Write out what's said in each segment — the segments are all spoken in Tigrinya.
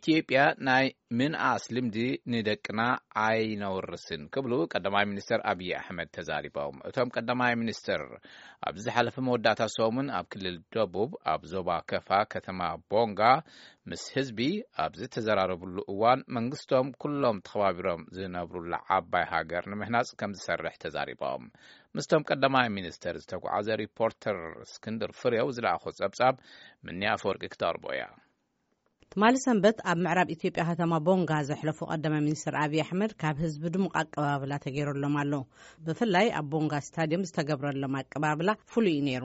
ኢትዮጵያ ናይ ምንኣስ ልምዲ ንደቅና ኣይነውርስን ክብሉ ቀዳማይ ሚኒስትር አብይ አሕመድ ተዛሪቦም እቶም ቀዳማይ ሚኒስትር ኣብ ዝሓለፈ መወዳእታ ሰሙን ኣብ ክልል ደቡብ ኣብ ዞባ ከፋ ከተማ ቦንጋ ምስ ህዝቢ ኣብ ዝተዘራረብሉ እዋን መንግስቶም ኩሎም ተኸባቢሮም ዝነብሩላ ዓባይ ሃገር ንምህናጽ ከም ዝሰርሕ ተዛሪቦም ምስቶም ቀዳማይ ሚኒስትር ዝተጓዓዘ ሪፖርተር እስክንድር ፍሬው ዝለኣኾ ጸብጻብ ምንያ አፈወርቂ ክተርቦያ ትማሊ ሰንበት ኣብ ምዕራብ ኢትዮጵያ ከተማ ቦንጋ ዘሕለፉ ቀዳማይ ሚኒስትር አብይ አሕመድ ካብ ህዝቢ ድሙቕ ኣቀባብላ ተገይሮሎም ኣሎ። ብፍላይ ኣብ ቦንጋ ስታዲየም ዝተገብረሎም ኣቀባብላ ፍሉይ ነይሩ።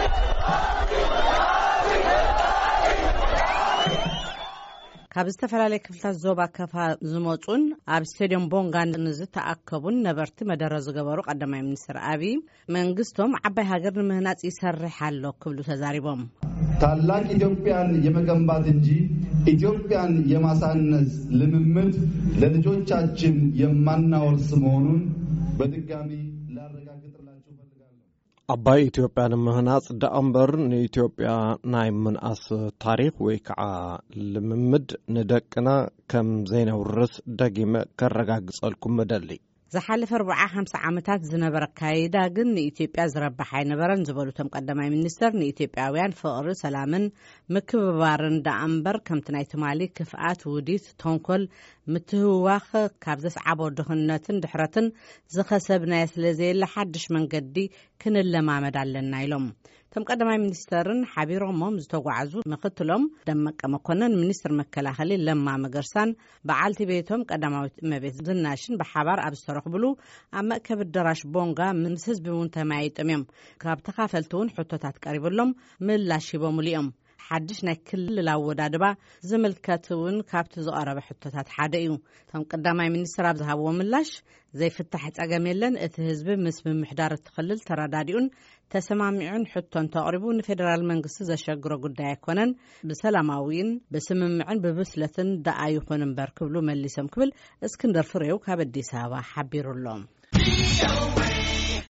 ካብ ዝተፈላለዩ ክፍልታት ዞባ ከፋ ዝመጹን ኣብ ስታዲየም ቦንጋ ንዝተኣከቡን ነበርቲ መደረ ዝገበሩ ቀዳማይ ሚኒስትር አብይ መንግስቶም ዓባይ ሃገር ንምህናጽ ይሰርሕ ኣሎ ክብሉ ተዛሪቦም ታላቅ ኢትዮጵያን የመገንባት እንጂ ኢትዮጵያን የማሳነስ ልምምድ ለልጆቻችን የማናወርስ መሆኑን በድጋሚ ላረጋግጥላችሁ ፈልጋለሁ። አባይ ኢትዮጵያን ምህናጽ ደአምበር ንኢትዮጵያ ናይ ምንኣስ ታሪኽ ወይ ከዓ ልምምድ ንደቅና ከም ዘይነውርስ ደጊመ ከረጋግጸልኩም መደሊ ዝሓለፈ 40-50 ዓመታት ዝነበረ ካይዳ ግን ንኢትዮጵያ ዝረባሕ ኣይነበረን ዝበሉቶም ቀዳማይ ሚኒስትር ንኢትዮጵያውያን ፍቕሪ ሰላምን ምክብባርን ደኣምበር ከምቲ ናይ ትማሊ ክፍኣት ውዲት ተንኮል ምትህዋኽ ካብ ዘስዓቦ ድኽነትን ድሕረትን ዝኸሰብናዮ ስለዘየለ ሓድሽ መንገዲ ክንለማመድ ኣለና ኢሎም ተም ቀዳማይ ሚኒስትርን ሓቢሮሞም ዝተጓዓዙ ምክትሎም ደመቀ መኮነን ሚኒስትር መከላኸሊ ለማ መገርሳን በዓልቲ ቤቶም ቀዳማዊት እመቤት ዝናሽን በሓባር ኣብ ዝተረኽብሉ ኣብ መእከብ ኣዳራሽ ቦንጋ ምስ ህዝቢ እውን ተማይጦም እዮም ካብ ተኻፈልቲ እውን ሕቶታት ቀሪብሎም ምላሽ ሂቦም እዮም ሓድሽ ናይ ክልል ኣወዳድባ ዝምልከት እውን ካብቲ ዝቐረበ ሕቶታት ሓደ እዩ እቶም ቀዳማይ ሚኒስትር ኣብ ዝሃብዎ ምላሽ ዘይፍታሕ ፀገም የለን እቲ ህዝቢ ምስ ምምሕዳር እትኽልል ተረዳዲኡን ተሰማሚዑን ሕቶን ተቕሪቡ ንፌደራል መንግስቲ ዘሸግሮ ጉዳይ ኣይኮነን ብሰላማዊን ብስምምዕን ብብስለትን ደኣ ይኹን እምበር ክብሉ መሊሶም ክብል እስክንድር ፍሬው ካብ ኣዲስ ኣበባ ሓቢሩሎም